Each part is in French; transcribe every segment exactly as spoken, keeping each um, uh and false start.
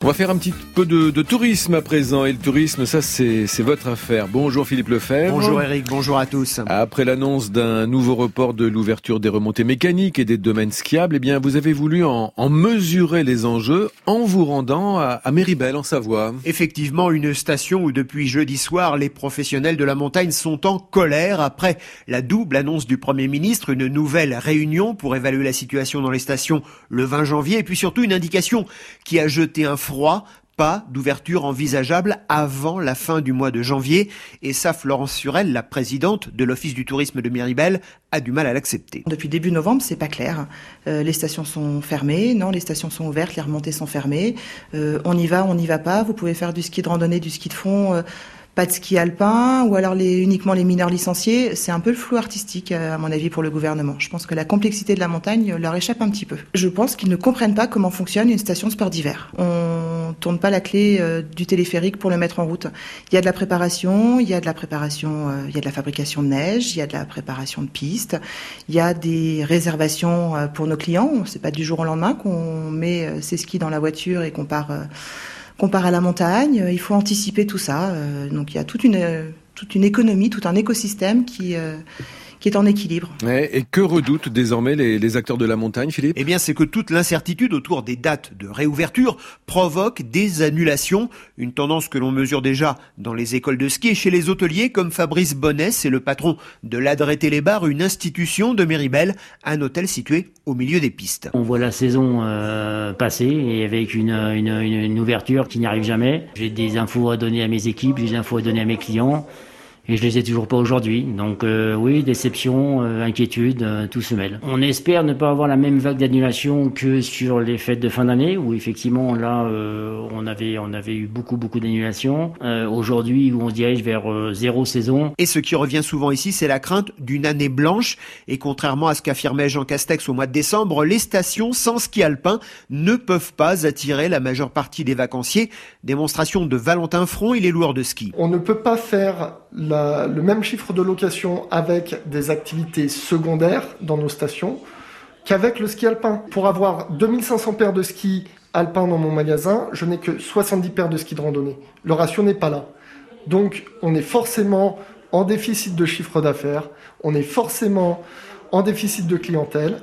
On va faire un petit peu de, de tourisme à présent. Et le tourisme, ça, c'est, c'est votre affaire. Bonjour Philippe Lefebvre. Bonjour Eric, bonjour à tous. Après l'annonce d'un nouveau report de l'ouverture des remontées mécaniques et des domaines skiables, eh bien, vous avez voulu en, en mesurer les enjeux en vous rendant à, à Méribel, en Savoie. Effectivement, une station où depuis jeudi soir, les professionnels de la montagne sont en colère après la double annonce du Premier ministre, une nouvelle réunion pour évaluer la situation dans les stations le vingt janvier et puis surtout une indication qui a jeté un froid, pas d'ouverture envisageable avant la fin du mois de janvier. Et ça, Florence Surel, la présidente de l'Office du tourisme de Méribel, a du mal à l'accepter. Depuis début novembre, c'est pas clair. Euh, les stations sont fermées, non, les stations sont ouvertes, les remontées sont fermées. Euh, on y va, on n'y va pas. Vous pouvez faire du ski de randonnée, du ski de fond, euh, pas de ski alpin, ou alors les, uniquement les mineurs licenciés. C'est un peu le flou artistique, à mon avis, pour le gouvernement. Je pense que la complexité de la montagne leur échappe un petit peu. Je pense qu'ils ne comprennent pas comment fonctionne une station de sport d'hiver. On tourne pas la clé euh, du téléphérique pour le mettre en route. Il y a de la préparation, il y a de la préparation, euh, il y a de la fabrication de neige, il y a de la préparation de pistes, il y a des réservations euh, pour nos clients. C'est pas du jour au lendemain qu'on met euh, ses skis dans la voiture et qu'on part... Euh, qu'on part à la montagne, il faut anticiper tout ça. Donc il y a toute une, toute une économie, tout un écosystème qui, qui est en équilibre. Et que redoutent désormais les, les acteurs de la montagne, Philippe ? Eh bien, c'est que toute l'incertitude autour des dates de réouverture provoque des annulations. Une tendance que l'on mesure déjà dans les écoles de ski et chez les hôteliers, comme Fabrice Bonnet, c'est le patron de l'Adré-Télébar, une institution de Méribel, un hôtel situé au milieu des pistes. On voit la saison euh, passer et avec une, une, une ouverture qui n'y arrive jamais. J'ai des infos à donner à mes équipes, j'ai des infos à donner à mes clients. Et je les ai toujours pas aujourd'hui. Donc euh, oui, déception, euh, inquiétude, euh, tout se mêle. On espère ne pas avoir la même vague d'annulation que sur les fêtes de fin d'année, où effectivement là, euh, on avait on avait eu beaucoup beaucoup d'annulations. Euh, aujourd'hui, où on se dirige vers euh, zéro saison. Et ce qui revient souvent ici, c'est la crainte d'une année blanche. Et contrairement à ce qu'affirmait Jean Castex au mois de décembre, les stations sans ski alpin ne peuvent pas attirer la majeure partie des vacanciers. Démonstration de Valentin Front, il est loueur de ski. On ne peut pas faire La, le même chiffre de location avec des activités secondaires dans nos stations qu'avec le ski alpin. Pour avoir deux mille cinq cents paires de skis alpins dans mon magasin, je n'ai que soixante-dix paires de skis de randonnée. Le ratio n'est pas là. Donc on est forcément en déficit de chiffre d'affaires, on est forcément en déficit de clientèle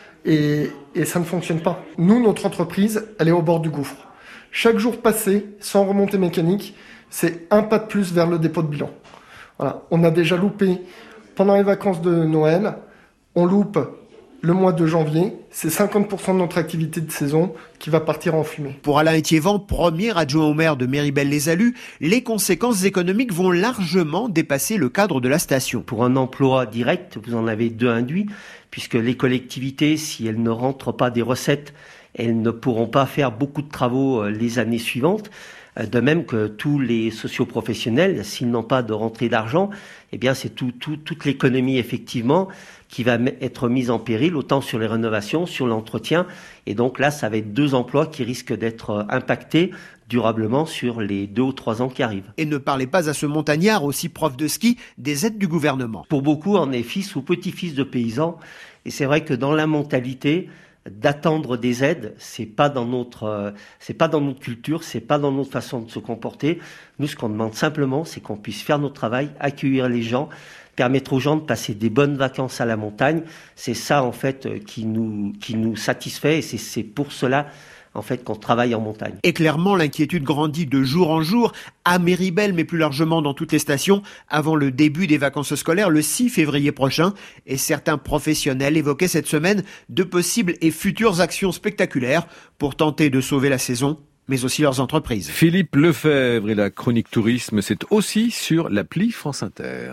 et, et ça ne fonctionne pas. Nous, notre entreprise, elle est au bord du gouffre. Chaque jour passé sans remontée mécanique, c'est un pas de plus vers le dépôt de bilan. Voilà, on a déjà loupé pendant les vacances de Noël, on loupe le mois de janvier, c'est cinquante pour cent de notre activité de saison qui va partir en fumée. Pour Alain Etiévent, premier adjoint au maire de Méribel-les-Allues, les conséquences économiques vont largement dépasser le cadre de la station. Pour un emploi direct, vous en avez deux induits, puisque les collectivités, si elles ne rentrent pas des recettes, elles ne pourront pas faire beaucoup de travaux les années suivantes. De même que tous les socioprofessionnels, s'ils n'ont pas de rentrée d'argent, eh bien c'est tout, tout, toute l'économie effectivement qui va être mise en péril, autant sur les rénovations, sur l'entretien. Et donc là, ça va être deux emplois qui risquent d'être impactés durablement sur les deux ou trois ans qui arrivent. Et ne parlez pas à ce montagnard, aussi prof de ski, des aides du gouvernement. Pour beaucoup, on est fils ou petit-fils de paysans. Et c'est vrai que dans la mentalité, d'attendre des aides, c'est pas dans notre, euh, c'est pas dans notre culture, c'est pas dans notre façon de se comporter. Nous, ce qu'on demande simplement, c'est qu'on puisse faire notre travail, accueillir les gens, permettre aux gens de passer des bonnes vacances à la montagne. C'est ça, en fait, qui nous, qui nous satisfait et c'est, c'est pour cela, en fait, qu'on travaille en montagne. Et clairement, l'inquiétude grandit de jour en jour à Méribel, mais plus largement dans toutes les stations, avant le début des vacances scolaires, le six février prochain. Et certains professionnels évoquaient cette semaine de possibles et futures actions spectaculaires pour tenter de sauver la saison, mais aussi leurs entreprises. Philippe Lefebvre et la chronique tourisme, c'est aussi sur l'appli France Inter.